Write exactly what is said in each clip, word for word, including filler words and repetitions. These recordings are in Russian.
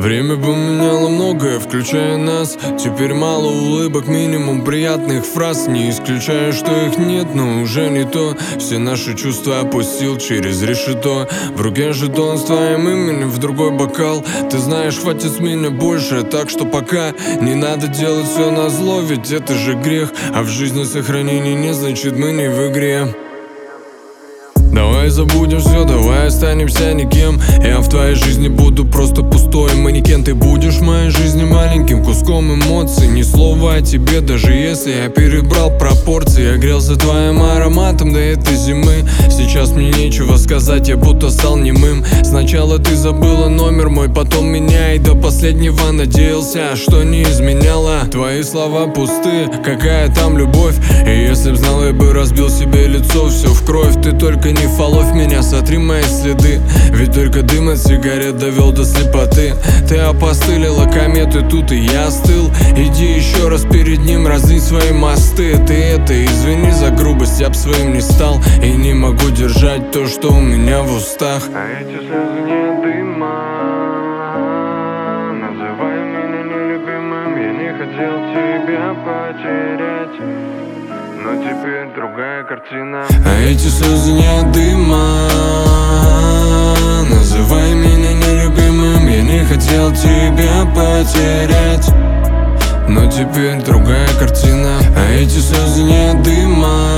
Время поменяло многое, включая нас. Теперь мало улыбок, минимум приятных фраз. Не исключаю, что их нет, но уже не то. Все наши чувства опустил через решето. В руке жетон с твоим именем в другой бокал. Ты знаешь, хватит с меня больше, так что пока не надо делать все назло, ведь это же грех. А в жизни сохранение не значит мы не в игре. Давай забудем все, давай останемся никем. Я в твоей жизни буду просто пустой манекен. Ты будешь в моей жизни маленьким куском эмоций. Ни слова о тебе, даже если я перебрал пропорции. Я грелся твоим ароматом до этой зимы. Сейчас мне нечего сказать, я будто стал немым. Сначала ты забыла номер мой, потом меня. И до последнего надеялся, что не изменяла. Твои слова пусты, какая там любовь. И если б знал, я бы разбил себе лицо. Все в кровь, ты только не фоловь меня, сотри мои следы. Ведь только дым от сигарет довел до слепоты. Ты опостылила кометы тут, и я остыл. Иди еще раз перед ним, раздвинь свои мосты. Ты это, извини за грубость, я б своим не стал. И не могу держать то, что у меня в устах. А эти слезы не дыма. Называй меня нелюбимым, я не хотел тебя потерять. Но теперь другая картина. А эти слезы не дыма. Называй меня нелюбимым, я не хотел тебя потерять. Но теперь другая картина. А эти слезы не дыма.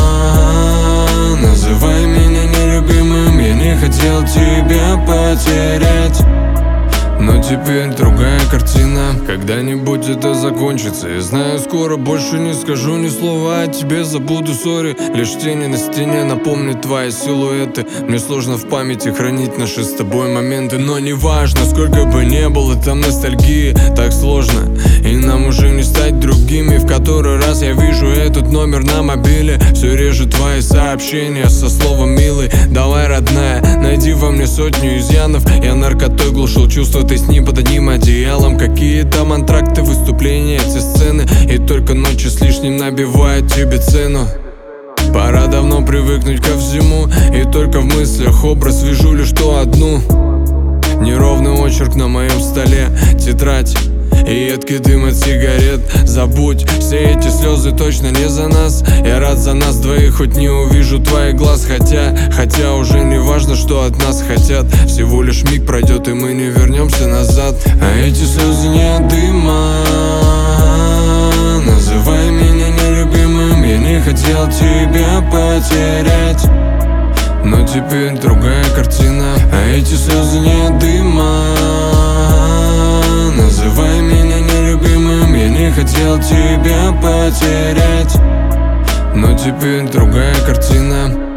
Называй меня нелюбимым, я не хотел тебя потерять. Но теперь другая картина. Когда-нибудь это закончится. Я знаю, скоро больше не скажу ни слова о тебе. Забуду, сори. Лишь тени на стене напомнят твои силуэты. Мне сложно в памяти хранить наши с тобой моменты. Но неважно, сколько бы не было там ностальгии, так сложно, и нам уже не стать другими. В который раз я вижу этот номер на мобиле. Все реже твои сообщения со словом «милый». Давай, родная, найди во мне сотню изъянов. Я наркотой глушил чувства, ты с ним под одним одеялом. Какие там антракты, выступления, эти сцены. И только ночи с лишним набивают тебе цену. Пора давно привыкнуть ко всему. И только в мыслях образ вижу лишь ту одну. Неровный очерк на моем столе, тетрадь и едкий дым от сигарет. Забудь, все эти слезы точно не за нас. Я рад за нас двоих, хоть не увижу твоих глаз. Хотя, хотя уже не важно, что от нас хотят. Всего лишь миг пройдет, и мы не вернемся назад. А эти слезы не дыма. Называй меня нелюбимым, я не хотел тебя потерять. Но теперь другая картина. А эти слезы не дыма. Называй меня нелюбимым, я не хотел тебя потерять. Но теперь другая картина.